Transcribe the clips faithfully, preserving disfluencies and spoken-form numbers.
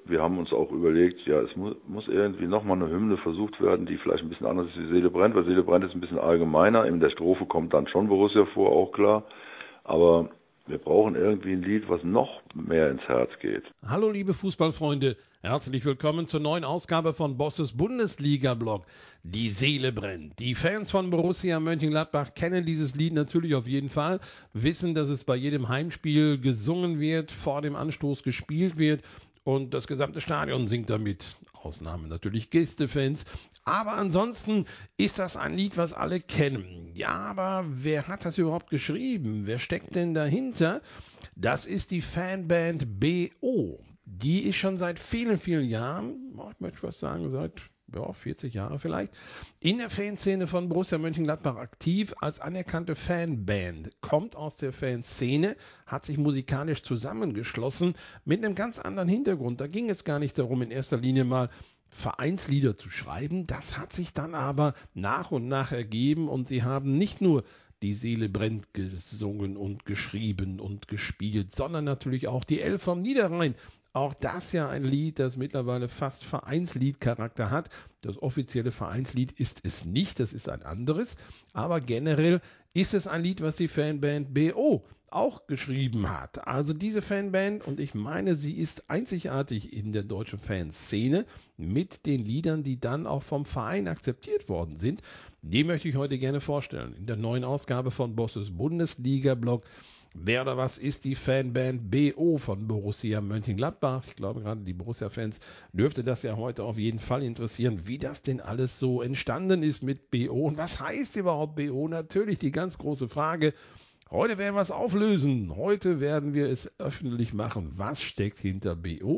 wir haben uns auch überlegt, ja, es muss, muss irgendwie nochmal eine Hymne versucht werden, die vielleicht ein bisschen anders ist wie Seele brennt, weil Seele brennt ist ein bisschen allgemeiner. In der Strophe kommt dann schon Borussia vor, auch klar. Aber wir brauchen irgendwie ein Lied, was noch mehr ins Herz geht. Hallo liebe Fußballfreunde, herzlich willkommen zur neuen Ausgabe von Bosses Bundesliga-Blog. Die Seele brennt. Die Fans von Borussia Mönchengladbach kennen dieses Lied natürlich auf jeden Fall, wissen, dass es bei jedem Heimspiel gesungen wird, vor dem Anstoß gespielt wird und das gesamte Stadion singt damit. Ausnahme natürlich Gästefans. Aber ansonsten ist das ein Lied, was alle kennen. Ja, aber wer hat das überhaupt geschrieben? Wer steckt denn dahinter? Das ist die Fanband B O. Die ist schon seit vielen, vielen Jahren, ich möchte fast sagen, seit ja, vierzig Jahren vielleicht, in der Fanszene von Borussia Mönchengladbach aktiv als anerkannte Fanband. Kommt aus der Fanszene, hat sich musikalisch zusammengeschlossen mit einem ganz anderen Hintergrund. Da ging es gar nicht darum, in erster Linie mal Vereinslieder zu schreiben. Das hat sich dann aber nach und nach ergeben und sie haben nicht nur Die Seele brennt gesungen und geschrieben und gespielt, sondern natürlich auch die Elf vom Niederrhein. Auch das ja ein Lied, das mittlerweile fast Vereinsliedcharakter hat. Das offizielle Vereinslied ist es nicht, das ist ein anderes. Aber generell ist es ein Lied, was die Fanband B O auch geschrieben hat. Also diese Fanband, und ich meine, sie ist einzigartig in der deutschen Fanszene mit den Liedern, die dann auch vom Verein akzeptiert worden sind. Die möchte ich heute gerne vorstellen. In der neuen Ausgabe von Bosses Bundesliga-Blog. Wer oder was ist die Fanband B O von Borussia Mönchengladbach? Ich glaube, gerade die Borussia-Fans dürfte das ja heute auf jeden Fall interessieren, wie das denn alles so entstanden ist mit B O. Und was heißt überhaupt B O? Natürlich die ganz große Frage. Heute werden wir es auflösen. Heute werden wir es öffentlich machen. Was steckt hinter B O?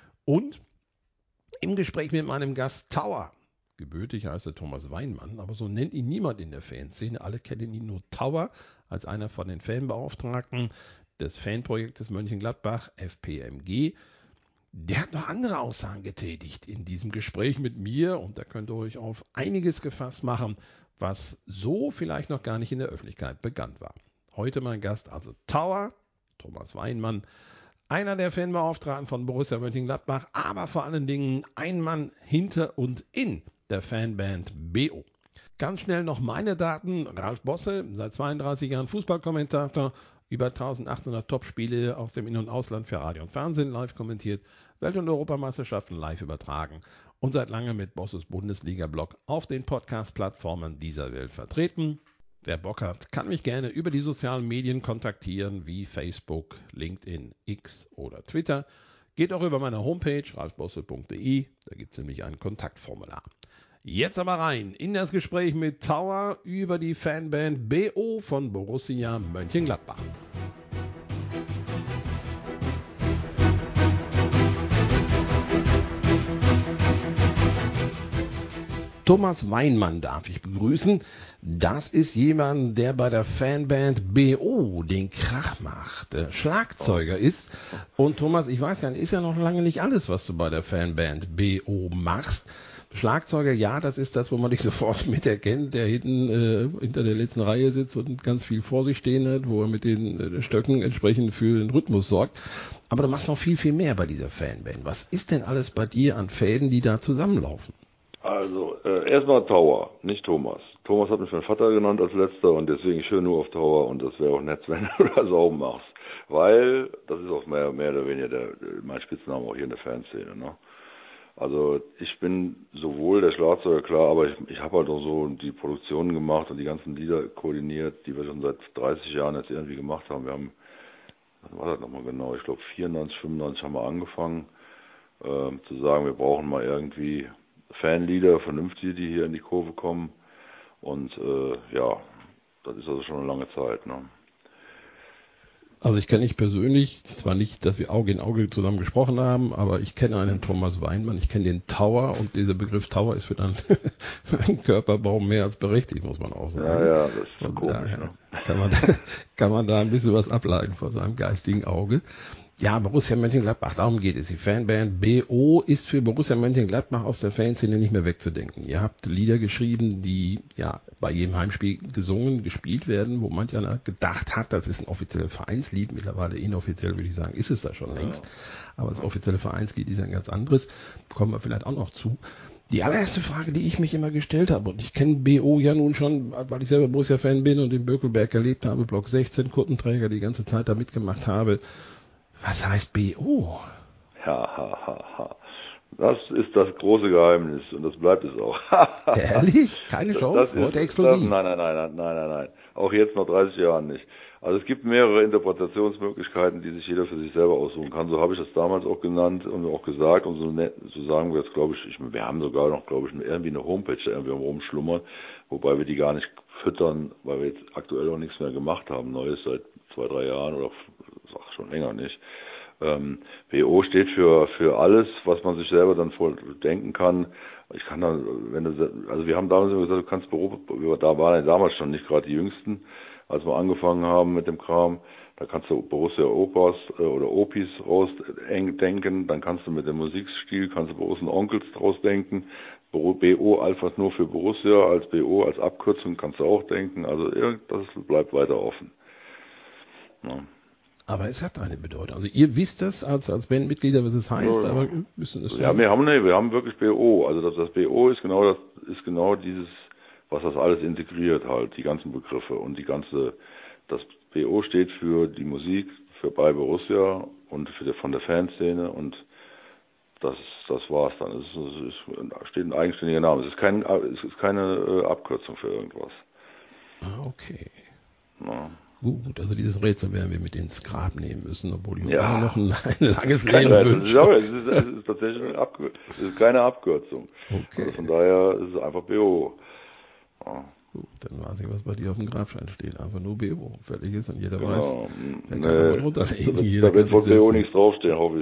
Und im Gespräch mit meinem Gast Tower. Gebürtig heißt er Thomas Weinmann, aber so nennt ihn niemand in der Fanszene. Alle kennen ihn nur Tower als einer von den Fanbeauftragten des Fanprojektes Mönchengladbach, F P M G. Der hat noch andere Aussagen getätigt in diesem Gespräch mit mir und da könnt ihr euch auf einiges gefasst machen, was so vielleicht noch gar nicht in der Öffentlichkeit bekannt war. Heute mein Gast also Tower, Thomas Weinmann, einer der Fanbeauftragten von Borussia Mönchengladbach, aber vor allen Dingen ein Mann hinter und in der Fanband B O. Ganz schnell noch meine Daten. Ralf Bosse, seit zweiunddreißig Jahren Fußballkommentator, über eintausendachthundert Topspiele aus dem In- und Ausland für Radio und Fernsehen live kommentiert, Welt- und Europameisterschaften live übertragen und seit langem mit Bosses Bundesliga-Blog auf den Podcast-Plattformen dieser Welt vertreten. Wer Bock hat, kann mich gerne über die sozialen Medien kontaktieren, wie Facebook, LinkedIn, X oder Twitter. Geht auch über meine Homepage ralfbosse punkt de, da gibt es nämlich ein Kontaktformular. Jetzt aber rein in das Gespräch mit Tower über die Fanband B O von Borussia Mönchengladbach. Thomas Weinmann darf ich begrüßen. Das ist jemand, der bei der Fanband B O den Krach macht, der Schlagzeuger ist. Und Thomas, ich weiß gar nicht, ist ja noch lange nicht alles, was du bei der Fanband B O machst. Schlagzeuger, ja, das ist das, wo man dich sofort mit erkennt, der hinten äh, hinter der letzten Reihe sitzt und ganz viel vor sich stehen hat, wo er mit den äh, Stöcken entsprechend für den Rhythmus sorgt. Aber du machst noch viel, viel mehr bei dieser Fanband. Was ist denn alles bei dir an Fäden, die da zusammenlaufen? Also, äh, erstmal Tower, nicht Thomas. Thomas hat mich mein Vater genannt als letzter und deswegen ich höre nur auf Tower und das wäre auch nett, wenn du das auch machst. Weil, das ist auch mehr, mehr oder weniger der, mein Spitzname auch hier in der Fanszene, ne? Also ich bin sowohl der Schlagzeuger, klar, aber ich, ich habe halt auch so die Produktionen gemacht und die ganzen Lieder koordiniert, die wir schon seit dreißig Jahren jetzt irgendwie gemacht haben. Wir haben, was war das nochmal genau, ich glaube vierundneunzig, fünfundneunzig haben wir angefangen, äh, zu sagen, wir brauchen mal irgendwie Fanlieder, vernünftige, die hier in die Kurve kommen. Und äh, ja, das ist also schon eine lange Zeit, ne? Also ich kenne dich persönlich, zwar nicht, dass wir Auge in Auge zusammen gesprochen haben, aber ich kenne einen Thomas Weinmann, ich kenne den Tower und dieser Begriff Tower ist für deinen, für deinen Körperbau mehr als berechtigt, muss man auch sagen. Ja, ja, das ist und komisch, daher ne? kann man, kann man da ein bisschen was ableiten vor seinem geistigen Auge. Ja, Borussia Mönchengladbach, darum geht es. Die Fanband B O ist für Borussia Mönchengladbach aus der Fanszene nicht mehr wegzudenken. Ihr habt Lieder geschrieben, die ja bei jedem Heimspiel gesungen, gespielt werden, wo manch einer gedacht hat, das ist ein offizielles Vereinslied. Mittlerweile inoffiziell würde ich sagen, ist es da schon längst. Aber das offizielle Vereinslied ist ja ein ganz anderes. Kommen wir vielleicht auch noch zu. Die allererste Frage, die ich mich immer gestellt habe, und ich kenne B O ja nun schon, weil ich selber Borussia-Fan bin und in Bökelberg erlebt habe, Block sechzehn, Kuttenträger, die ganze Zeit da mitgemacht habe. Was heißt B O? Ja, ha, ha, ha. Das ist das große Geheimnis und das bleibt es auch. Ehrlich? Keine Chance? Das Heute ist, exklusiv? Das, nein, nein, nein, nein, nein, nein, nein. Auch jetzt nach dreißig Jahren nicht. Also es gibt mehrere Interpretationsmöglichkeiten, die sich jeder für sich selber aussuchen kann. So habe ich das damals auch genannt und auch gesagt. Und so, ne, so sagen wir jetzt, glaube ich, ich, wir haben sogar noch, glaube ich, irgendwie eine Homepage, da irgendwie rumschlummern, wobei wir die gar nicht füttern, weil wir jetzt aktuell auch nichts mehr gemacht haben, Neues seit zwei, drei Jahren oder ach, schon länger nicht. Ähm, B O steht für für alles, was man sich selber dann voll denken kann. Ich kann dann, wenn du, also wir haben damals immer gesagt, du kannst Büro, da waren ja damals schon nicht gerade die Jüngsten, als wir angefangen haben mit dem Kram. Da kannst du Borussia Opas äh, oder Opis rausdenken, dann kannst du mit dem Musikstil, kannst du Borussia Onkels draus denken. B O einfach nur für Borussia, als B O als Abkürzung kannst du auch denken. Also das bleibt weiter offen. Ja. Aber es hat eine Bedeutung. Also ihr wisst das als, als Bandmitglieder, was es heißt, ja, ja. aber wissen es ja, wir haben nee, wir haben wirklich B O. Also das, das B O ist genau das ist genau dieses, was das alles integriert halt, die ganzen Begriffe und die ganze. Das B O steht für die Musik für bei Borussia und für die, von der Fanszene und das das war's dann. Es, ist, es ist, steht ein eigenständiger Name. Es ist kein es ist keine äh, Abkürzung für irgendwas. Ah, okay. Ja. Gut, also dieses Rätsel werden wir mit ins Grab nehmen müssen, obwohl ich uns Ja. alle noch ein, ein langes Kein Leben Rätsel. wünsche. Es ist, es, ist, es ist tatsächlich eine Abkürzung. Es ist keine Abkürzung. Okay. Also von daher ist es einfach B O. Ja. Gut, dann weiß ich, was bei dir auf dem Grabstein steht. Einfach nur B O. Fertig ist und jeder Genau. weiß, wer Nee, kann aber drunter legen. da wird, Jeder da wird kann von sich B O selbst nichts draufstehen, hoffe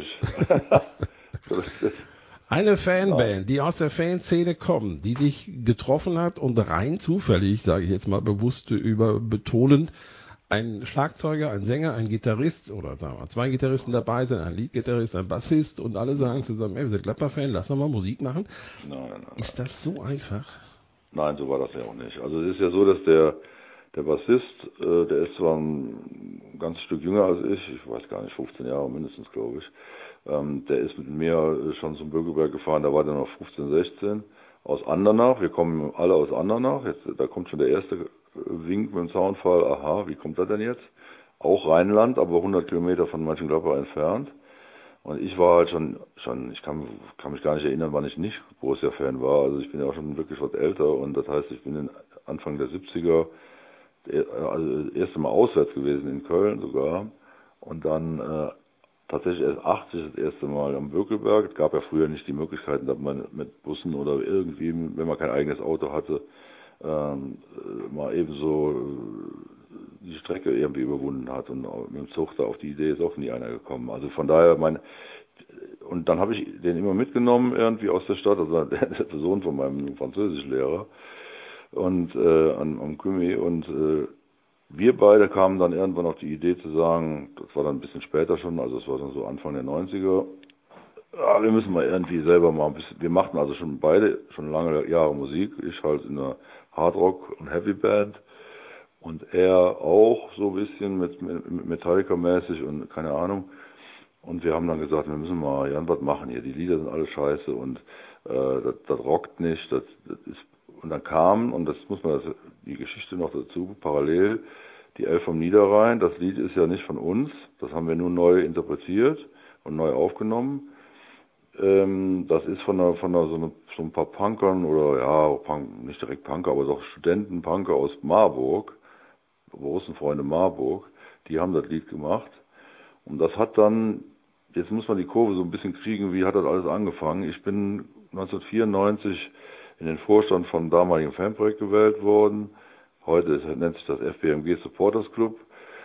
ich. Eine Fanband, die aus der Fanszene kommt, die sich getroffen hat und rein zufällig, sage ich jetzt mal bewusst über betonend, ein Schlagzeuger, ein Sänger, ein Gitarrist oder sagen wir zwei Gitarristen dabei sind, ein Leadgitarrist, ein Bassist und alle sagen zusammen, ey, wir sind Gladbach-Fan, lass doch mal Musik machen. Nein, nein, nein. Ist das so einfach? Nein, so war das ja auch nicht. Also es ist ja so, dass der der Bassist, äh, der ist zwar ein ganzes Stück jünger als ich, ich weiß gar nicht, fünfzehn Jahre mindestens, glaube ich. Ähm, der ist mit mir schon zum Bökelberg gefahren, da war der noch fünfzehn, sechzehn, aus Andernach. Wir kommen alle aus Andernach. Jetzt, da kommt schon der erste Wink mit dem Zaunfall. Aha, wie kommt er denn jetzt? Auch Rheinland, aber hundert Kilometer von Mönchengladbach entfernt. Und ich war halt schon, schon ich kann, kann mich gar nicht erinnern, wann ich nicht Borussia-Fan war. Also ich bin ja auch schon wirklich was älter und das heißt, ich bin in Anfang der siebziger also das erste Mal auswärts gewesen, in Köln sogar. Und dann äh, tatsächlich erst achtzig das erste Mal am Bökelberg. Es gab ja früher nicht die Möglichkeiten, dass man mit Bussen oder irgendwie, wenn man kein eigenes Auto hatte, ähm, mal eben so die Strecke irgendwie überwunden hat. Und mit dem Zug da auf die Idee ist auch nie einer gekommen. Also von daher, mein und dann habe ich den immer mitgenommen irgendwie aus der Stadt, also der, der Sohn von meinem Französischlehrer und äh, am, am Kümi und äh, wir beide kamen dann irgendwann auf die Idee zu sagen, das war dann ein bisschen später schon, also es war dann so Anfang der neunziger, ja, wir müssen mal irgendwie selber mal ein bisschen, wir machten also schon beide schon lange Jahre Musik, ich halt in einer Hardrock- und Heavy-Band und er auch so ein bisschen mit, mit Metallica-mäßig und keine Ahnung. Und wir haben dann gesagt, wir müssen mal irgendwas machen hier, die Lieder sind alle scheiße und äh, das, das rockt nicht, das, das ist und dann kam, und das muss man, das, die Geschichte noch dazu, parallel, die Elf vom Niederrhein. Das Lied ist ja nicht von uns, das haben wir nur neu interpretiert und neu aufgenommen. Ähm, das ist von, einer, von einer, so, eine, so ein paar Punkern, oder ja, Punk, nicht direkt Punker, aber doch Studentenpunker aus Marburg, Russenfreunde Marburg, die haben das Lied gemacht. Und das hat dann, jetzt muss man die Kurve so ein bisschen kriegen, wie hat das alles angefangen. Ich bin neunzehnhundertvierundneunzig in den Vorstand vom damaligen Fanprojekt gewählt worden. Heute ist, nennt sich das F B M G Supporters Club.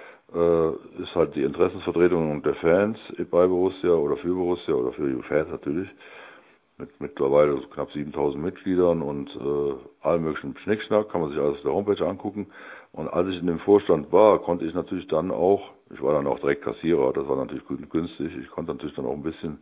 Äh, ist halt die Interessensvertretung der Fans bei Borussia oder für Borussia oder für die Fans natürlich. mit mittlerweile so knapp siebentausend Mitgliedern und äh, allem möglichen Schnickschnack, kann man sich alles auf der Homepage angucken. Und als ich in dem Vorstand war, konnte ich natürlich dann auch, ich war dann auch direkt Kassierer, das war natürlich gut und günstig, ich konnte natürlich dann auch ein bisschen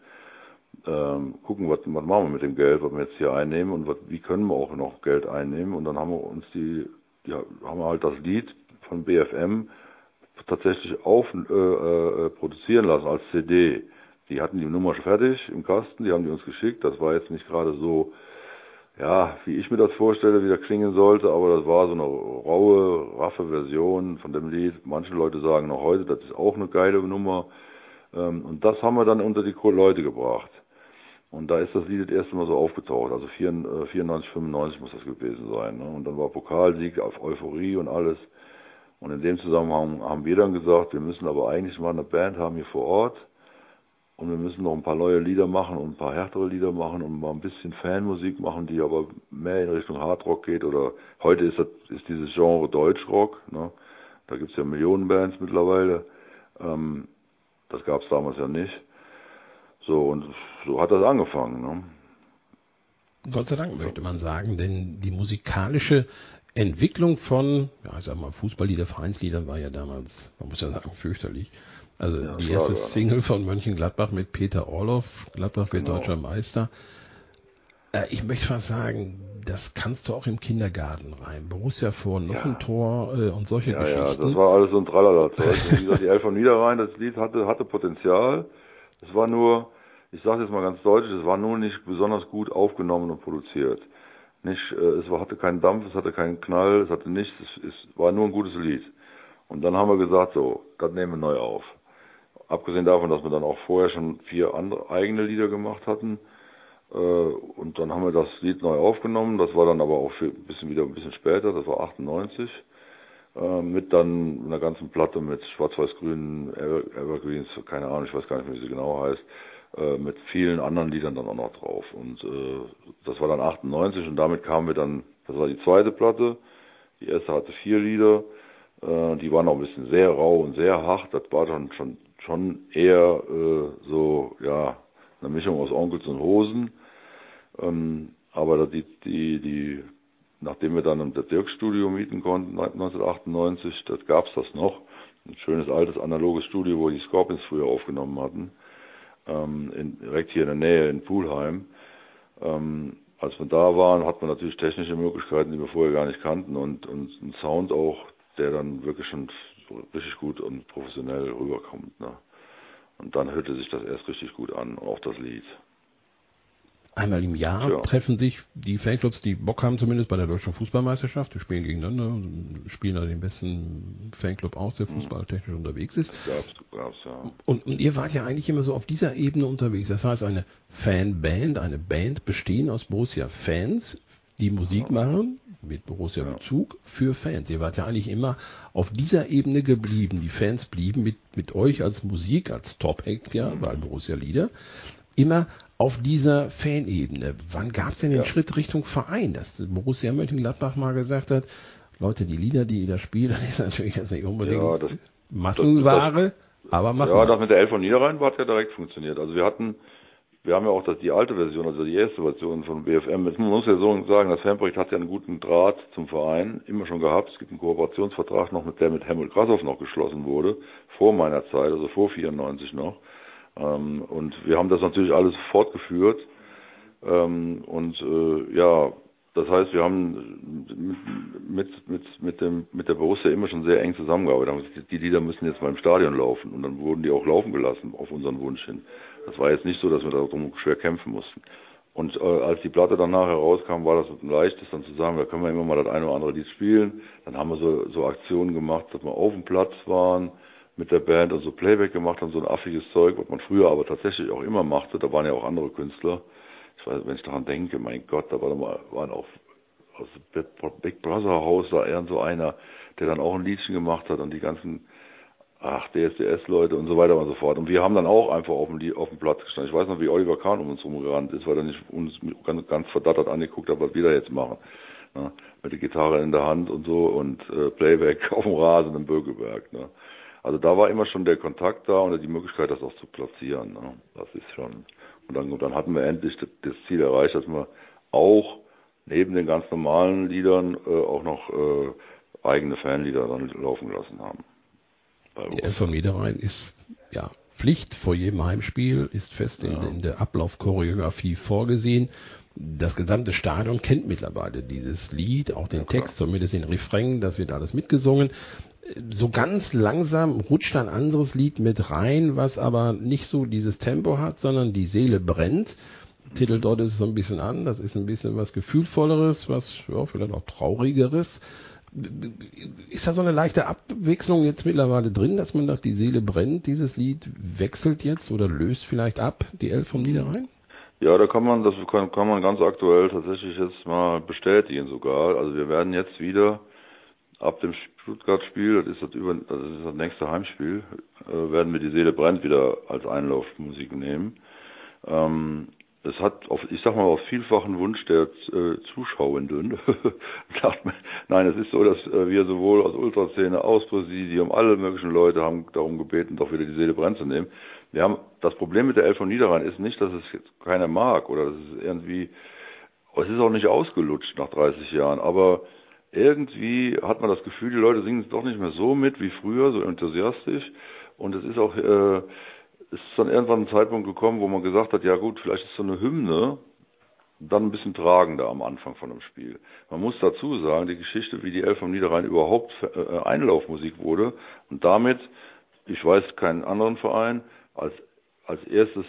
ähm, gucken, was, was machen wir mit dem Geld, was wir jetzt hier einnehmen und was, wie können wir auch noch Geld einnehmen. Und dann haben wir uns die, ja, haben wir halt das Lied von B F M tatsächlich auf äh, äh, produzieren lassen als C D. Die hatten die Nummer fertig im Kasten, die haben die uns geschickt. Das war jetzt nicht gerade so, ja, wie ich mir das vorstelle, wie das klingen sollte, aber das war so eine raue, raffe Version von dem Lied. Manche Leute sagen noch heute, das ist auch eine geile Nummer. Ähm, und das haben wir dann unter die Leute gebracht. Und da ist das Lied das erste Mal so aufgetaucht. Also vierundneunzig, fünfundneunzig muss das gewesen sein. Ne? Und dann war Pokalsieg auf Euphorie und alles. Und in dem Zusammenhang haben wir dann gesagt, wir müssen aber eigentlich mal eine Band haben hier vor Ort. Und wir müssen noch ein paar neue Lieder machen und ein paar härtere Lieder machen und mal ein bisschen Fanmusik machen, die aber mehr in Richtung Hardrock geht. Oder heute ist das ist dieses Genre Deutschrock. Ne? Da gibt es ja Millionen Bands mittlerweile. Ähm, das gab es damals ja nicht. So, und so hat das angefangen. Ne? Gott sei Dank, möchte man sagen, denn die musikalische Entwicklung von, ja, ich sag mal, Fußballlieder, Vereinsliedern war ja damals, man muss ja sagen, fürchterlich. Also Ja, die Schlager, erste ne? Single von Mönchengladbach mit Peter Orloff, Gladbach wird Genau. deutscher Meister. Äh, ich möchte fast sagen, das kannst du auch im Kindergarten rein. Borussia vor, noch Ja. ein Tor äh, und solche Ja, ja, Geschichten. das war alles so ein Tralala-Zeug. Und wie gesagt, die Elf von Niederrhein, das Lied hatte, hatte Potenzial. Es war nur, ich sage jetzt mal ganz deutlich, es war nur nicht besonders gut aufgenommen und produziert. Nicht, äh, es war, hatte keinen Dampf, es hatte keinen Knall, es hatte nichts, es, es war nur ein gutes Lied. Und dann haben wir gesagt, so, das nehmen wir neu auf. Abgesehen davon, dass wir dann auch vorher schon vier andere eigene Lieder gemacht hatten. Äh, und dann haben wir das Lied neu aufgenommen. Das war dann aber auch für ein bisschen wieder ein bisschen später, das war achtundneunzig. Äh, mit dann einer ganzen Platte mit schwarz-weiß-grünen Ever Evergreens, keine Ahnung, ich weiß gar nicht mehr, wie sie genau heißt, äh, mit vielen anderen Liedern dann auch noch drauf. Und äh, das war dann achtundneunzig und damit kamen wir dann, das war die zweite Platte. Die erste hatte vier Lieder, äh, die waren auch ein bisschen sehr rau und sehr hart. Das war dann schon, schon eher äh, so, ja, eine Mischung aus Onkels und Hosen. Ähm, aber die, die, die, nachdem wir dann das Dirk-Studio mieten konnten, neunzehnhundertachtundneunzig, das gab's das noch. Ein schönes altes analoges Studio, wo die Scorpions früher aufgenommen hatten. Ähm, in, direkt hier in der Nähe in Pulheim. Ähm, als wir da waren, hat man natürlich technische Möglichkeiten, die wir vorher gar nicht kannten und, und einen Sound auch, der dann wirklich schon so richtig gut und professionell rüberkommt. Ne? Und dann hörte sich das erst richtig gut an, auch das Lied. Einmal im Jahr Tja. treffen sich die Fanclubs, die Bock haben, zumindest bei der deutschen Fußballmeisterschaft. Die spielen gegeneinander, spielen da den besten Fanclub aus, der fußballtechnisch unterwegs ist. Das gab's, gab's, ja. Und, und ihr wart ja eigentlich immer so auf dieser Ebene unterwegs. Das heißt, eine Fanband, eine Band bestehen aus Borussia-Fans, die Musik machen, mit Borussia-Bezug, für Fans. Ihr wart ja eigentlich immer auf dieser Ebene geblieben. Die Fans blieben mit, mit euch als Musik, als Top-Act, ja, weil Borussia-Lieder, immer auf dieser Fanebene. Wann gab es denn den Ja. Schritt Richtung Verein, dass Borussia Mönchengladbach mal gesagt hat, Leute, die Lieder, die ihr da spielt, das ist natürlich jetzt nicht unbedingt Ja, das, Massenware, das, aber machen ja, wir. das mit der Elf von Niederrhein hat ja direkt funktioniert. Also wir hatten, wir haben ja auch das, die alte Version, also die erste Version von B F M. Man muss ja so sagen, das Fanprojekt hat ja einen guten Draht zum Verein immer schon gehabt. Es gibt einen Kooperationsvertrag noch, mit der mit Helmut Grashoff noch geschlossen wurde, vor meiner Zeit, also vor vierundneunzig noch. Ähm, und wir haben das natürlich alles fortgeführt. Ähm, und äh, ja, das heißt, wir haben mit, mit, mit, dem, mit der Borussia immer schon sehr eng zusammengearbeitet. Die Lieder müssen jetzt mal im Stadion laufen und dann wurden die auch laufen gelassen auf unseren Wunsch hin. Das war jetzt nicht so, dass wir darum schwer kämpfen mussten. Und äh, als die Platte dann nachher rauskam, war das ein leichtes dann zu sagen, da können wir immer mal das eine oder andere Lied spielen. Dann haben wir so, so Aktionen gemacht, dass wir auf dem Platz waren mit der Band und so Playback gemacht haben, so ein affiges Zeug, was man früher aber tatsächlich auch immer machte. Da waren ja auch andere Künstler. Ich weiß, wenn ich daran denke, mein Gott, da war mal, waren auch aus dem Big Brother Haus da irgend so einer, der dann auch ein Liedchen gemacht hat und die ganzen, ach, D S D S-Leute und so weiter und so fort. Und wir haben dann auch einfach auf dem, auf dem Platz gestanden. Ich weiß noch, wie Oliver Kahn um uns rumgerannt ist, weil er nicht uns ganz, ganz verdattert angeguckt hat, was wir da jetzt machen. Ja, mit der Gitarre in der Hand und so und äh, Playback auf dem Rasen im Bögelberg. Ne? Also da war immer schon der Kontakt da und die Möglichkeit, das auch zu platzieren. Ne? Das ist schon. Und dann, und dann hatten wir endlich das, das Ziel erreicht, dass wir auch neben den ganz normalen Liedern äh, auch noch äh, eigene Fanlieder dann laufen lassen haben. Die Elf vom Niederrhein ist ja Pflicht vor jedem Heimspiel, ist fest in, ja. in der Ablaufchoreografie vorgesehen. Das gesamte Stadion kennt mittlerweile dieses Lied, auch den Ja, Text, zumindest den Refrain, das wird alles mitgesungen. So ganz langsam rutscht ein anderes Lied mit rein, was aber nicht so dieses Tempo hat, sondern die Seele brennt. Titel dort ist es so ein bisschen an, das ist ein bisschen was Gefühlvolleres, was ja, vielleicht auch Traurigeres. Ist da so eine leichte Abwechslung jetzt mittlerweile drin, dass man sagt, die Seele brennt, dieses Lied wechselt jetzt oder löst vielleicht ab, die Elf vom Niederrhein? Ja, da kann man, das kann, kann man ganz aktuell tatsächlich jetzt mal bestätigen sogar. Also wir werden jetzt wieder ab dem Stuttgart-Spiel, das ist das, über, das ist das nächste Heimspiel, äh, werden wir die Seele brennt wieder als Einlaufmusik nehmen. Ähm, es hat auf, ich sag mal, auf vielfachen Wunsch der äh, Zuschauenden, nein, es ist so, dass äh, wir sowohl aus Ultraszene, aus Präsidium, alle möglichen Leute haben darum gebeten, doch wieder die Seele brennt zu nehmen. Wir haben, das Problem mit der Elf von Niederrhein ist nicht, dass es jetzt keiner mag oder dass es irgendwie, es ist auch nicht ausgelutscht nach dreißig Jahren, aber irgendwie hat man das Gefühl, die Leute singen es doch nicht mehr so mit wie früher, so enthusiastisch. Und es ist auch, äh, es ist dann irgendwann ein Zeitpunkt gekommen, wo man gesagt hat, ja gut, vielleicht ist so eine Hymne dann ein bisschen tragender am Anfang von einem Spiel. Man muss dazu sagen, die Geschichte, wie die Elf vom Niederrhein überhaupt äh, Einlaufmusik wurde und damit, ich weiß keinen anderen Verein, als, als erstes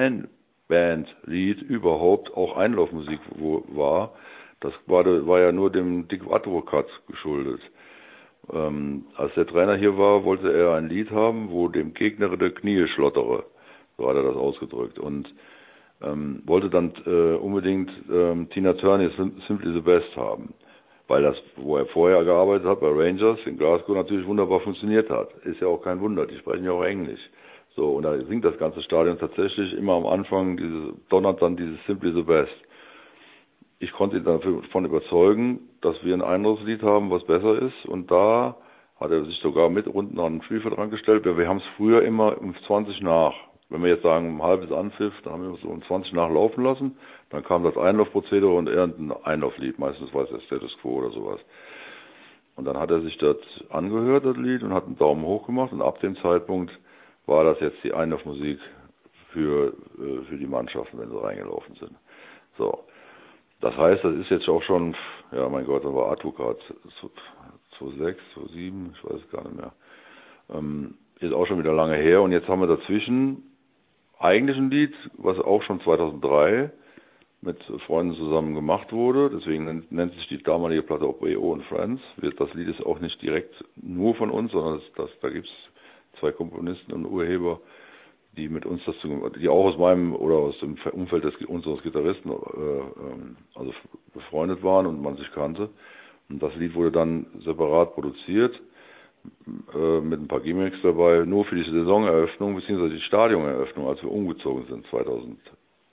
Fanbandlied überhaupt auch Einlaufmusik wo, war. Das war, war ja nur dem Dick Advokat geschuldet. Ähm, als der Trainer hier war, wollte er ein Lied haben, wo dem Gegner der Knie schlottere. So hat er das ausgedrückt. Und ähm, wollte dann äh, unbedingt ähm, Tina Turner Simply the Best haben. Weil das, wo er vorher gearbeitet hat, bei Rangers in Glasgow, natürlich wunderbar funktioniert hat. Ist ja auch kein Wunder, die sprechen ja auch Englisch. So, und da singt das ganze Stadion tatsächlich immer am Anfang, diese, donnert dann dieses Simply the Best. Ich konnte ihn davon überzeugen, dass wir ein anderes Lied haben, was besser ist. Und da hat er sich sogar mit unten an den Spielfeld rangestellt. Wir, wir haben es früher immer um zwanzig nach. Wenn wir jetzt sagen, um halbes Anpfiff, dann haben wir es so um zwanzig nach laufen lassen. Dann kam das Einlaufprozedere und irgendein Einlauflied. Meistens war es der Status Quo oder sowas. Und dann hat er sich das angehört, das Lied, und hat einen Daumen hoch gemacht. Und ab dem Zeitpunkt war das jetzt die Einlaufmusik für, für die Mannschaften, wenn sie reingelaufen sind. So. Das heißt, das ist jetzt auch schon, ja mein Gott, da war Advokat zweitausendsechs, zweitausendsieben, ich weiß es gar nicht mehr. Ähm, ist auch schon wieder lange her und jetzt haben wir dazwischen eigentlich ein Lied, was auch schon zweitausenddrei mit Freunden zusammen gemacht wurde. Deswegen nennt sich die damalige Platte auch B O and Friends. Das Lied ist auch nicht direkt nur von uns, sondern das, das, da gibt es zwei Komponisten und Urheber, die mit uns das, die auch aus meinem oder aus dem Umfeld des unseres Gitarristen, äh, also befreundet waren und man sich kannte. Und das Lied wurde dann separat produziert, äh, mit ein paar Gimmicks dabei, nur für die Saisoneröffnung bzw. die Stadioneröffnung, als wir umgezogen sind, zweitausendvier.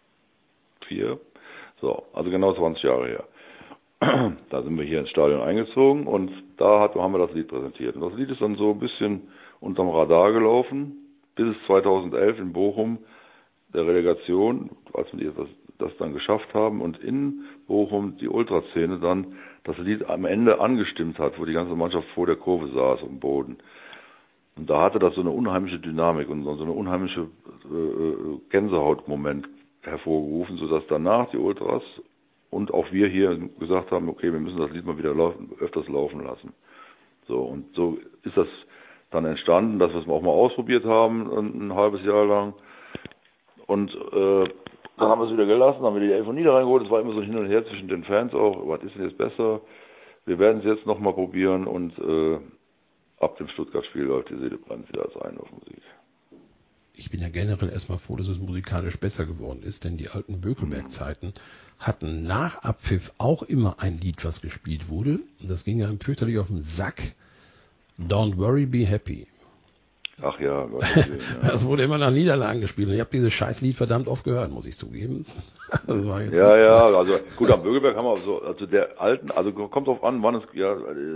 So, also genau zwanzig Jahre her. Da sind wir hier ins Stadion eingezogen und da hat, haben wir das Lied präsentiert. Und das Lied ist dann so ein bisschen unterm Radar gelaufen, bis es zweitausendelf in Bochum der Relegation, als wir das, das dann geschafft haben und in Bochum die Ultraszene dann das Lied am Ende angestimmt hat, wo die ganze Mannschaft vor der Kurve saß am Boden. Und da hatte das so eine unheimliche Dynamik und so eine unheimliche äh, Gänsehautmoment hervorgerufen, sodass danach die Ultras und auch wir hier gesagt haben, okay, wir müssen das Lied mal wieder laufen, öfters laufen lassen. So, und so ist das dann entstanden, dass wir es auch mal ausprobiert haben, ein, ein halbes Jahr lang. Und äh, dann haben wir es wieder gelassen, haben wir die Elf von Niederrhein geholt. Es war immer so hin und her zwischen den Fans auch, was ist denn jetzt besser? Wir werden es jetzt nochmal probieren und äh, ab dem Stuttgart-Spiel läuft die Seele brennt wieder als Einlaufmusik. Ich bin ja generell erstmal froh, dass es musikalisch besser geworden ist, denn die alten Bökelberg-Zeiten hatten nach Abpfiff auch immer ein Lied, was gespielt wurde. Und das ging ja fürchterlich auf den Sack. Don't Worry, Be Happy. Ach ja, Gott, ja. Das wurde immer nach Niederlagen gespielt. Und ich habe dieses Scheißlied verdammt oft gehört, muss ich zugeben. ja, ja, also gut, am Bögelberg haben wir so, also der alten, also kommt drauf an, wann es, ja,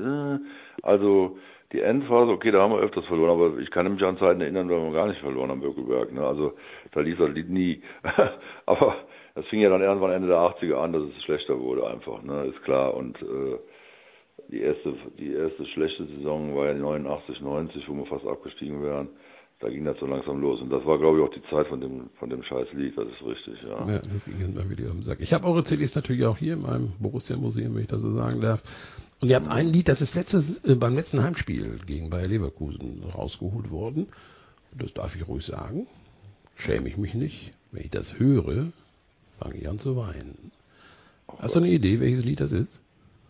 also die Endphase, okay, da haben wir öfters verloren, aber ich kann mich an Zeiten erinnern, da haben wir gar nicht verloren am Bökelberg, ne? Also da lief das Lied nie. Aber das fing ja dann irgendwann Ende der achtziger an, dass es schlechter wurde einfach, ne? Ist klar. Und äh, die erste, die erste schlechte Saison war ja neunundachtzig, neunzig, wo wir fast abgestiegen wären. Da ging das so langsam los. Und das war, glaube ich, auch die Zeit von dem, von dem scheiß Lied, das ist richtig, ja. Ja, das ging immer wieder am Sack. Ich habe eure C Ds natürlich auch hier in meinem Borussia-Museum, wenn ich das so sagen darf. Und ihr habt mhm. ein Lied, das ist letztes, äh, beim letzten Heimspiel gegen Bayer Leverkusen rausgeholt worden. Und das darf ich ruhig sagen. Schäme ich mich nicht. Wenn ich das höre, fange ich an zu weinen. Oh, hast du eine Idee, welches Lied das ist?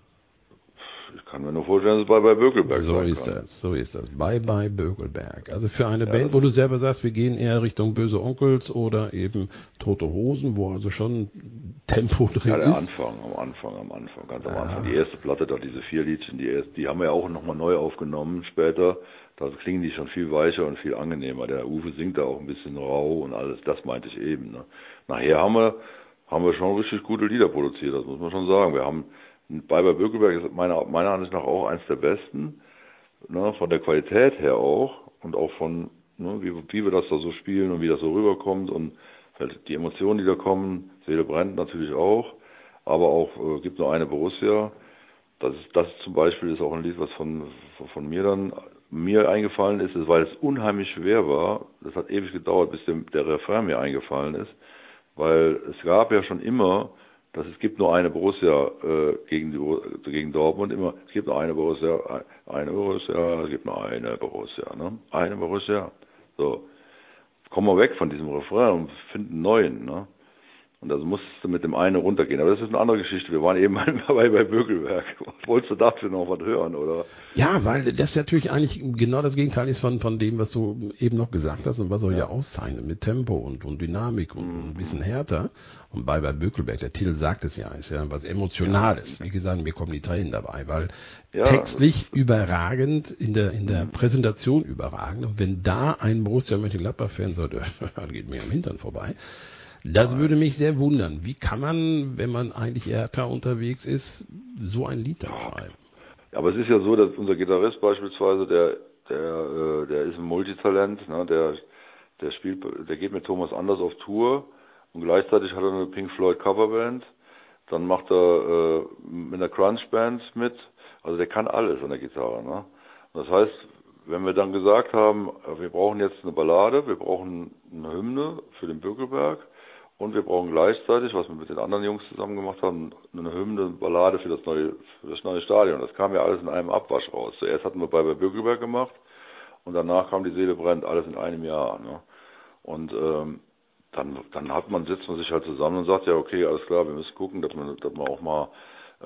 Ich kann mir nur vorstellen, dass es Bye Bye Bökelberg so sein ist kann. das, so ist das. Bye Bye Bökelberg. Also für eine ja, Band, wo du selber sagst, wir gehen eher Richtung Böse Onkels oder eben Tote Hosen, wo also schon Tempo drin ja, der ist. Anfang, am Anfang, am Anfang, ganz am ah. Anfang. Die erste Platte, da diese vier Liedchen, die, erst, die haben wir ja auch nochmal neu aufgenommen später. Da klingen die schon viel weicher und viel angenehmer. Der Uwe singt da auch ein bisschen rau und alles, das meinte ich eben. Ne? Nachher haben wir, haben wir schon richtig gute Lieder produziert, das muss man schon sagen. Wir haben Bye Bye Bökelberg ist meiner, meiner Ansicht nach auch eins der besten, ne, von der Qualität her auch und auch von, ne, wie, wie wir das da so spielen und wie das so rüberkommt und halt die Emotionen, die da kommen. Seele brennt natürlich auch, aber auch äh, gibt nur eine Borussia. Das ist, das zum Beispiel ist auch ein Lied, was von, von mir dann mir eingefallen ist, weil es unheimlich schwer war. Das hat ewig gedauert, bis dem, der Refrain mir eingefallen ist, weil es gab ja schon immer dass es gibt nur eine Borussia äh, gegen, die, gegen Dortmund immer. Es gibt nur eine Borussia, eine Borussia, es gibt nur eine Borussia, ne? Eine Borussia. So, kommen wir weg von diesem Refrain und finden einen neuen, ne? Und das musste mit dem einen runtergehen. Aber das ist eine andere Geschichte. Wir waren eben bei, bei Bökelberg. Wolltest du dafür noch was hören, oder? Ja, weil das natürlich eigentlich genau das Gegenteil ist von, von dem, was du eben noch gesagt hast und was auch ja auszeichnet mit Tempo und, und Dynamik und mhm. ein bisschen härter. Und bei, bei Bökelberg, der Titel sagt es ja, ist ja was Emotionales. Ja. Wie gesagt, mir kommen die Tränen dabei, weil ja, textlich überragend, in der, in der mhm. Präsentation überragend. Und wenn da ein Borussia Mönchengladbach-Fan sollte, geht mir am Hintern vorbei. Das würde mich sehr wundern. Wie kann man, wenn man eigentlich härter unterwegs ist, so ein Lied dann schreiben? Ja, aber es ist ja so, dass unser Gitarrist beispielsweise, der, der, der ist ein Multitalent, ne? der, der spielt, der geht mit Thomas Anders auf Tour und gleichzeitig hat er eine Pink Floyd Coverband. Dann macht er äh, mit einer Crunch Band mit. Also der kann alles an der Gitarre. Ne? Das heißt, wenn wir dann gesagt haben, wir brauchen jetzt eine Ballade, wir brauchen eine Hymne für den Bökelberg. Und wir brauchen gleichzeitig, was wir mit den anderen Jungs zusammen gemacht haben, eine Hymne, eine Ballade für das neue, für das neue Stadion. Das kam ja alles in einem Abwasch raus. Zuerst hatten wir bei Bökelberg gemacht und danach kam die Seele brennt, alles in einem Jahr. Ne? Und ähm, dann, dann hat man sitzt man sich halt zusammen und sagt ja, okay, alles klar, wir müssen gucken, dass wir, dass wir auch mal äh,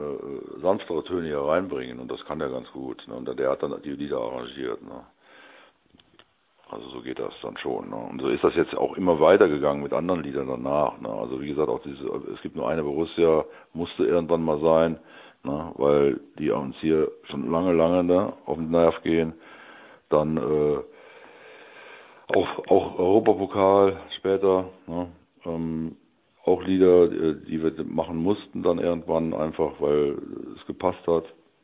äh, sanftere Töne hier reinbringen. Und das kann der ganz gut. Ne? Und der hat dann die Lieder arrangiert. Ne? Also so geht das dann schon. Ne? Und so ist das jetzt auch immer weitergegangen mit anderen Liedern danach. Ne? Also wie gesagt, auch diese, es gibt nur eine Borussia, musste irgendwann mal sein, ne? Weil die uns hier schon lange, lange ne, auf den Nerv gehen. Dann äh, auch, auch Europapokal später, ne? ähm, auch Lieder, die wir machen mussten dann irgendwann einfach, weil es gepasst hat.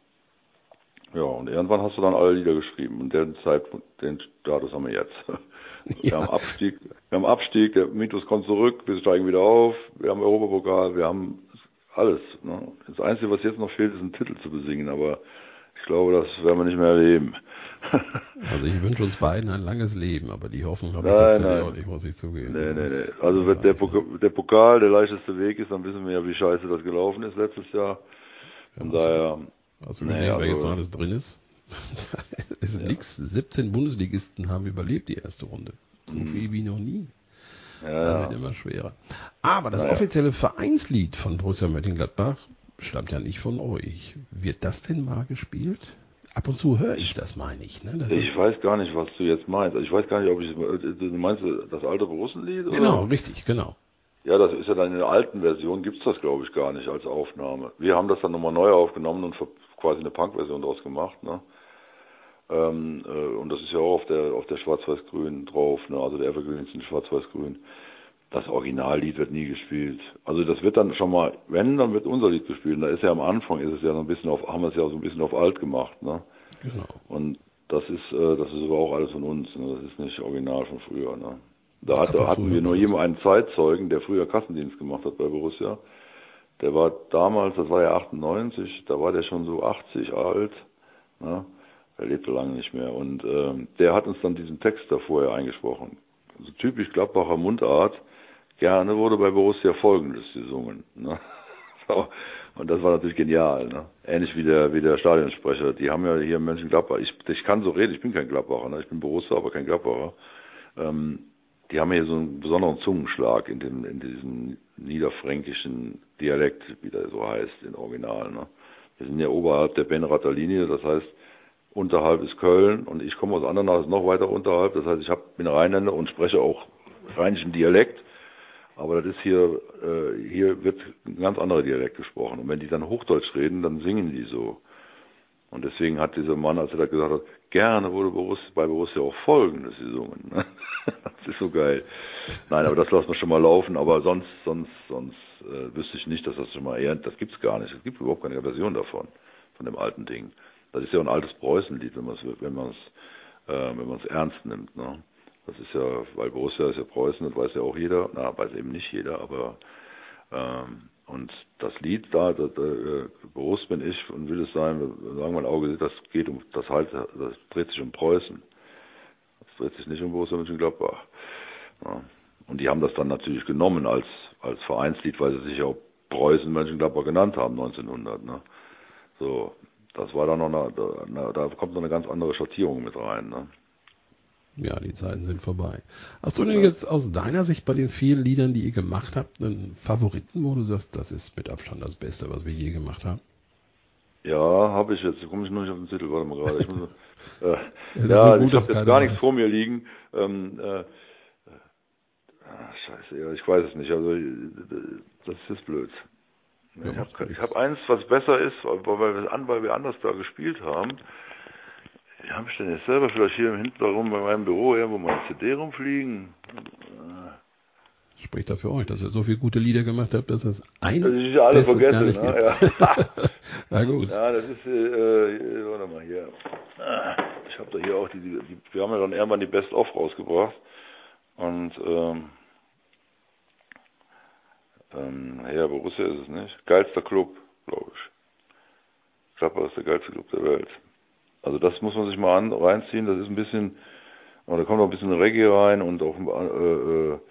Ja, und irgendwann hast du dann alle Lieder geschrieben und den Zeitpunkt, den Status haben wir jetzt. Wir ja. haben Abstieg, wir haben Abstieg, der Mythos kommt zurück, wir steigen wieder auf, wir haben Europapokal, wir haben alles. Ne? Das Einzige, was jetzt noch fehlt, ist ein Titel zu besingen, aber ich glaube, das werden wir nicht mehr erleben. Also ich wünsche uns beiden ein langes Leben, aber die Hoffnung habe ich tatsächlich auch nicht, muss ich zugeben. Nee, nee, nee. Also wenn der, Pokal, der Pokal der leichteste Weg ist, dann wissen wir ja, wie scheiße das gelaufen ist letztes Jahr. Von ja, daher... Hast du gesehen, nee, also, wer jetzt noch alles drin ist? ist ja. Nix. siebzehn Bundesligisten haben überlebt die erste Runde. So mm. viel wie noch nie. Ja, das wird immer schwerer. Aber das naja. offizielle Vereinslied von Borussia Mönchengladbach stammt ja nicht von euch. Wird das denn mal gespielt? Ab und zu höre ich das, meine ich. Ne? Das ich weiß gar nicht, was du jetzt meinst. Also ich weiß gar nicht, ob ich... Du meinst das alte Borussenlied? Genau, oder? Richtig, genau. Ja, das ist ja dann in der alten Version, gibt's das glaube ich gar nicht als Aufnahme. Wir haben das dann nochmal neu aufgenommen und quasi eine Punk-Version draus gemacht. Ne? Ähm, äh, und das ist ja auch auf der auf der Schwarz-Weiß-Grün drauf, ne? Also der Evergreens in Schwarz-Weiß-Grün. Das Originallied wird nie gespielt. Also das wird dann schon mal, wenn, dann wird unser Lied gespielt. Und da ist ja am Anfang, ist es ja so ein bisschen auf, haben wir es ja so ein bisschen auf alt gemacht, ne? Genau. Und das ist, äh, das ist aber auch alles von uns, ne? Das ist nicht original von früher, ne? Da hat, Aber hatten früher wir nur war das. jemanden, einen Zeitzeugen, der früher Kassendienst gemacht hat bei Borussia. Der war damals, das war ja achtundneunzig, da war der schon so achtzig alt, ne? Er lebte lange nicht mehr. Und ähm, der hat uns dann diesen Text da vorher eingesprochen. Also typisch Gladbacher Mundart. Gerne wurde bei Borussia Folgendes gesungen. Ne? So. Und das war natürlich genial. Ne? Ähnlich wie der, wie der Stadionsprecher. Die haben ja hier in Mönchengladbach, ich, ich kann so reden, ich bin kein Gladbacher, ne? Ich bin Borussia, aber kein Gladbacher. Ähm, die haben hier so einen besonderen Zungenschlag in dem, in diesem niederfränkischen Dialekt, wie der so heißt, in Original. Ne? Wir sind ja oberhalb der Benrather Linie, das heißt, unterhalb ist Köln und ich komme aus Andernach, ist noch weiter unterhalb, das heißt, ich hab, bin Rheinländer und spreche auch rheinischen Dialekt, aber das ist hier, äh, hier wird ein ganz anderer Dialekt gesprochen und wenn die dann Hochdeutsch reden, dann singen die so. Und deswegen hat dieser Mann, als er da gesagt hat, gerne wurde Borussia, bei Borussia auch Folgendes gesungen. Ne? Das ist so geil. Nein, aber das lassen wir schon mal laufen, aber sonst, sonst, sonst äh, wüsste ich nicht, dass das schon mal eher, das gibt's gar nicht. Es gibt überhaupt keine Version davon, von dem alten Ding. Das ist ja ein altes Preußenlied, wenn man es, wenn man es, äh, wenn man es ernst nimmt. Ne? Das ist ja, weil Borussia ist ja Preußen, das weiß ja auch jeder. Na, weiß eben nicht jeder, aber ähm, und das Lied da, da, da äh, Boruss bin ich und will es sein, wir sagen mein Auge, das geht um, das halt, das dreht sich um Preußen. Das dreht sich nicht um Borussia Mönchengladbach. Ja. Und die haben das dann natürlich genommen als, als Vereinslied, weil sie sich ja auch Preußen Mönchengladbach genannt haben, neunzehnhundert. Ne? So, das war dann noch eine, da, da kommt noch eine ganz andere Schattierung mit rein. Ne? Ja, die Zeiten sind vorbei. Hast du denn Ja. jetzt aus deiner Sicht bei den vielen Liedern, die ihr gemacht habt, einen Favoriten, wo du sagst, das ist mit Abstand das Beste, was wir je gemacht haben? Ja, habe ich jetzt. Komme ich noch nicht auf den Titel, warte mal gerade. Ich muss, äh, Das ist ja, so gut, ich habe dass jetzt keiner gar nichts weiß. vor mir liegen. Ähm, äh, ah, scheiße, ja, ich weiß es nicht. Also äh, das ist blöd. Ja, Ich macht habe ich nichts. hab eins, was besser ist, weil wir, an, weil wir anders da gespielt haben. Wie habe ich denn jetzt selber vielleicht hier im Hintergrund bei meinem Büro irgendwo mal eine C D rumfliegen? Spricht da für euch, dass ihr so viele gute Lieder gemacht habt, dass es Das ein ist ja alles Bestes gar vergessen, nicht ne? gibt. Ja. Na gut. Ja, das ist, äh, äh, warte mal hier. Ich habe da hier auch die, die, die, wir haben ja dann irgendwann die Best-of rausgebracht. Und, ähm, ähm, ja, Borussia ist es nicht. Geilster Club, glaube ich. Gladbach ist der geilste Club der Welt. Also das muss man sich mal an, reinziehen. Das ist ein bisschen, und da kommt auch ein bisschen Reggae rein und auch, äh, äh,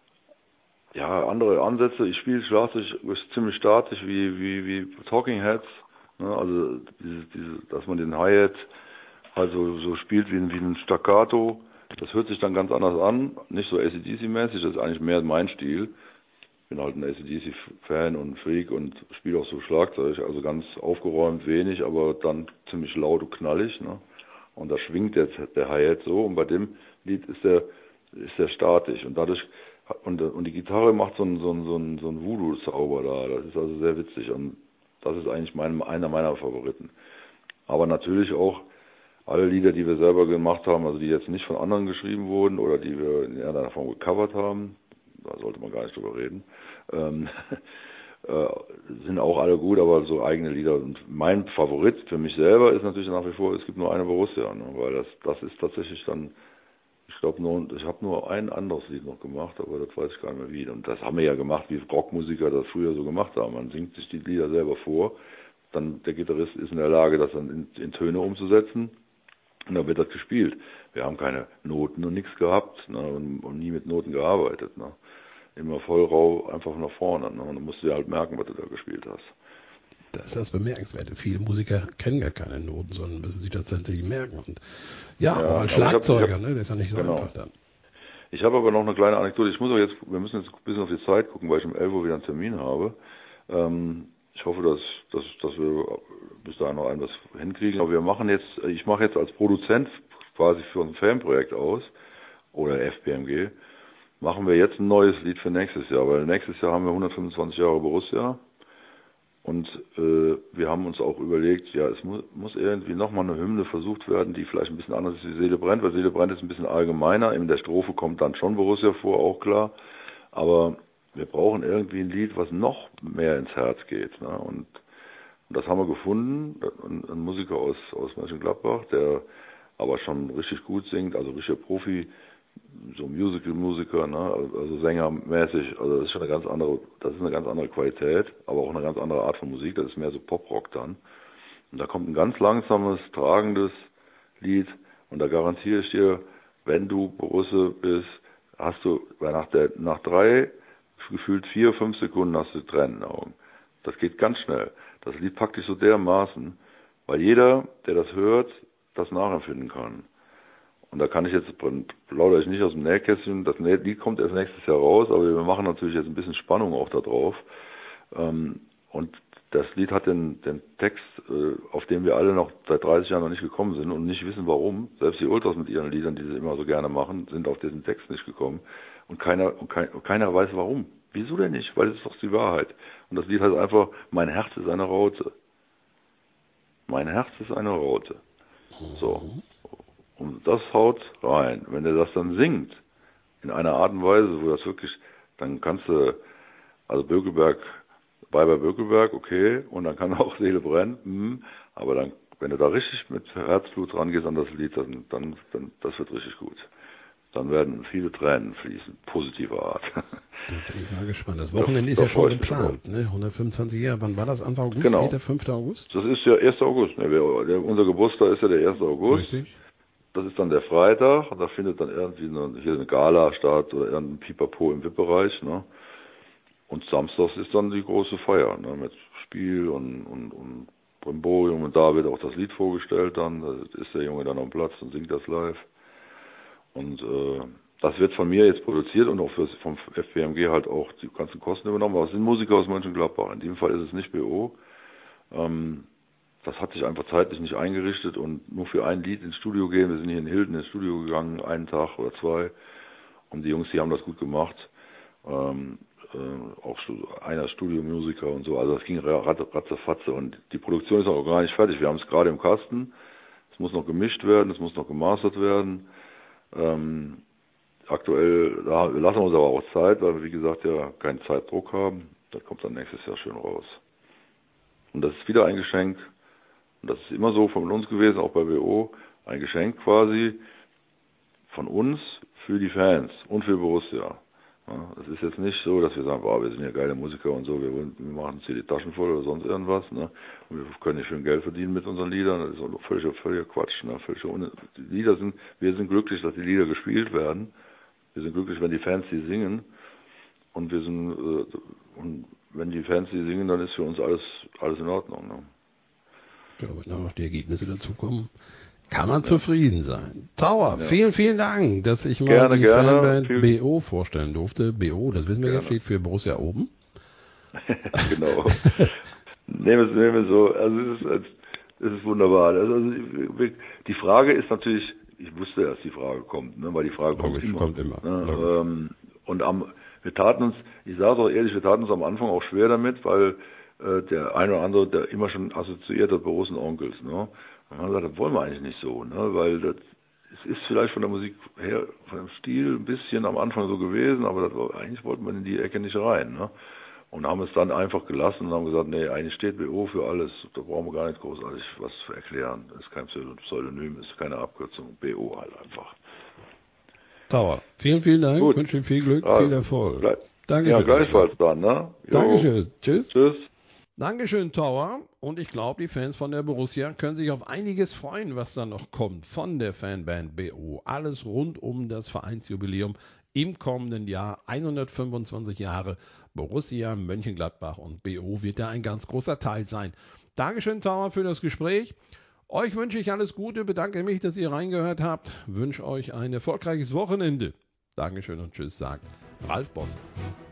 ja, andere Ansätze. Ich spiele Schlagzeug ziemlich statisch wie, wie, wie Talking Heads. Ne? Also, dieses, diese, dass man den Hi-Hat also so spielt wie, wie ein Staccato. Das hört sich dann ganz anders an. Nicht so A C D C-mäßig, das ist eigentlich mehr mein Stil. Ich bin halt ein A C D C-Fan und Freak und spiele auch so Schlagzeug. Also ganz aufgeräumt, wenig, aber dann ziemlich laut und knallig. Ne? Und da schwingt jetzt der Hi-Hat so. Und bei dem Lied ist der, ist der statisch. Und dadurch Und, und die Gitarre macht so einen, so einen, so einen, so einen Voodoo-Zauber da. Das ist also sehr witzig und das ist eigentlich mein, einer meiner Favoriten. Aber natürlich auch alle Lieder, die wir selber gemacht haben, also die jetzt nicht von anderen geschrieben wurden oder die wir in irgendeiner Form gecovert haben, da sollte man gar nicht drüber reden, ähm, äh, sind auch alle gut, aber so eigene Lieder. Und mein Favorit für mich selber ist natürlich nach wie vor, es gibt nur eine Borussia, ne, weil das, das ist tatsächlich dann, ich glaube nur, ich habe nur ein anderes Lied noch gemacht, aber das weiß ich gar nicht mehr wie. Und das haben wir ja gemacht, wie Rockmusiker das früher so gemacht haben. Man singt sich die Lieder selber vor, dann der Gitarrist ist in der Lage, das dann in, in Töne umzusetzen und dann wird das gespielt. Wir haben keine Noten und nichts gehabt, ne, und, und nie mit Noten gearbeitet. Ne. Immer voll rau, einfach nach vorne. Ne, und dann musst du dir halt merken, was du da gespielt hast. Das ist das Bemerkenswerte. Viele Musiker kennen gar keine Noten, sondern müssen sich das tatsächlich merken. Und ja, Ja, auch als aber ich habe, ich hab, Schlagzeuger, ne, das ist ja nicht so genau. einfach dann. Ich habe aber noch eine kleine Anekdote. Ich muss auch jetzt, wir müssen jetzt ein bisschen auf die Zeit gucken, weil ich um elf Uhr wieder einen Termin habe. Ähm, ich hoffe, dass, dass, dass wir bis dahin noch etwas hinkriegen. Aber wir machen jetzt, ich mache jetzt als Produzent quasi für ein Fanprojekt aus, oder F P M G, machen wir jetzt ein neues Lied für nächstes Jahr, weil nächstes Jahr haben wir hundertfünfundzwanzig Jahre Borussia. Und äh, wir haben uns auch überlegt, ja, es mu muss irgendwie nochmal eine Hymne versucht werden, die vielleicht ein bisschen anders ist wie Seele brennt, weil Seele brennt ist ein bisschen allgemeiner. In der Strophe kommt dann schon Borussia vor, auch klar. Aber wir brauchen irgendwie ein Lied, was noch mehr ins Herz geht. Ne? Und, und das haben wir gefunden. Ein, ein Musiker aus, aus Mönchengladbach, der aber schon richtig gut singt, also richtiger Profi, so Musical-Musiker, ne? Also sängermäßig, also das ist schon eine ganz andere, das ist eine ganz andere Qualität, aber auch eine ganz andere Art von Musik, das ist mehr so Pop-Rock dann. Und da kommt ein ganz langsames, tragendes Lied und da garantiere ich dir, wenn du Borusse bist, hast du nach, der, nach drei, gefühlt vier, fünf Sekunden hast du Tränen in den Augen. Das geht ganz schnell. Das Lied packt dich so dermaßen, weil jeder, der das hört, das nachempfinden kann. Und da kann ich jetzt, plaudere ich nicht aus dem Nähkästchen, das Lied kommt erst nächstes Jahr raus, aber wir machen natürlich jetzt ein bisschen Spannung auch da drauf. Und das Lied hat den, den Text, auf den wir alle noch seit dreißig Jahren noch nicht gekommen sind und nicht wissen warum. Selbst die Ultras mit ihren Liedern, die sie immer so gerne machen, sind auf diesen Text nicht gekommen. Und keiner, und kein, und keiner weiß warum. Wieso denn nicht? Weil es ist doch die Wahrheit. Und das Lied heißt einfach, mein Herz ist eine Raute. Mein Herz ist eine Raute. So. Und das haut rein. Wenn er das dann singt, in einer Art und Weise, wo das wirklich, dann kannst du, also Bökelberg, bei bei Bökelberg, okay, und dann kann auch Seele brennen, hm, aber dann, wenn du da richtig mit Herzblut rangehst an das Lied, dann, dann, dann, das wird richtig gut. Dann werden viele Tränen fließen, positiver Art. Da bin ich mal gespannt. Das Wochenende ist ja schon geplant, ne? hundertfünfundzwanzig Jahre. Wann war das? Anfang August? Genau. vierter, fünfter August? Das ist ja erster August. Ne? Der, unser Geburtstag ist ja der erste August. Richtig. Das ist dann der Freitag und da findet dann irgendwie eine, hier eine Gala statt oder irgendein Pipapo im V I P-Bereich. Ne? Und samstags ist dann die große Feier, ne? Mit Spiel und, und, und Brimborium und da wird auch das Lied vorgestellt dann. Da ist der Junge dann am Platz und singt das live. Und äh, das wird von mir jetzt produziert und auch fürs, vom F B M G halt auch die ganzen Kosten übernommen. Aber es sind Musiker aus Mönchengladbach. In diesem Fall ist es nicht B O. Ähm, das hat sich einfach zeitlich nicht eingerichtet und nur für ein Lied ins Studio gehen. Wir sind hier in Hilden ins Studio gegangen, einen Tag oder zwei. Und die Jungs, die haben das gut gemacht. Ähm, äh, auch einer Studiomusiker und so. Also das ging ratzefatze und die Produktion ist auch gar nicht fertig. Wir haben es gerade im Kasten. Es muss noch gemischt werden, es muss noch gemastert werden. Ähm, aktuell da lassen wir uns aber auch Zeit, weil wir, wie gesagt, ja keinen Zeitdruck haben. Das kommt dann nächstes Jahr schön raus. Und das ist wieder ein Geschenk. Und das ist immer so von uns gewesen, auch bei W O. Ein Geschenk quasi von uns für die Fans und für Borussia. Ja, es ist jetzt nicht so, dass wir sagen, boah, wir sind ja geile Musiker und so, wir, wollen, wir machen uns hier die Taschen voll oder sonst irgendwas. Ne? Und wir können ja schön Geld verdienen mit unseren Liedern. Das ist auch völliger, völliger Quatsch. Ne? Völliger Un die Lieder sind, wir sind glücklich, dass die Lieder gespielt werden. Wir sind glücklich, wenn die Fans die singen. Und wir sind, äh, und wenn die Fans die singen, dann ist für uns alles, alles in Ordnung. Ne? Ja, wenn noch die Ergebnisse dazu kommen, kann man ja zufrieden sein. Tower, ja. vielen, vielen Dank, dass ich mal gerne, die gerne. Fanband Viel B O vorstellen durfte. B O, das wissen wir gerne. jetzt, steht für Borussia oben. Genau. nehmen wir es so, also es ist, es ist wunderbar. Also die Frage ist natürlich, ich wusste, dass die Frage kommt, ne, weil die Frage Logisch, kommt immer. kommt immer. Ne, ähm, und am, wir taten uns, ich sage es auch ehrlich, wir taten uns am Anfang auch schwer damit, weil äh, der eine oder andere, der immer schon assoziiert hat, Borussen Onkels, ne? Und man hat gesagt, das wollen wir eigentlich nicht so, ne? Weil das, es ist vielleicht von der Musik her, von dem Stil ein bisschen am Anfang so gewesen, aber das war, eigentlich wollten wir in die Ecke nicht rein, ne? Und haben es dann einfach gelassen und haben gesagt, nee, eigentlich steht B O für alles, da brauchen wir gar nicht großartig was zu erklären. Das ist kein Pseudonym, ist keine Abkürzung, B O halt einfach. Tower, vielen, vielen Dank, Gut. wünsche viel Glück, Ja, viel Erfolg. bleib. Dankeschön. Ja, gleichfalls dann, ne? Jo. Dankeschön, tschüss. Tschüss. Dankeschön, Tower. Und ich glaube, die Fans von der Borussia können sich auf einiges freuen, was da noch kommt von der Fanband B O. Alles rund um das Vereinsjubiläum im kommenden Jahr. hundertfünfundzwanzig Jahre Borussia Mönchengladbach und B O wird da ein ganz großer Teil sein. Dankeschön, Tower, für das Gespräch. Euch wünsche ich alles Gute, bedanke mich, dass ihr reingehört habt. Wünsche euch ein erfolgreiches Wochenende. Dankeschön und tschüss, sagt Ralf Bosse.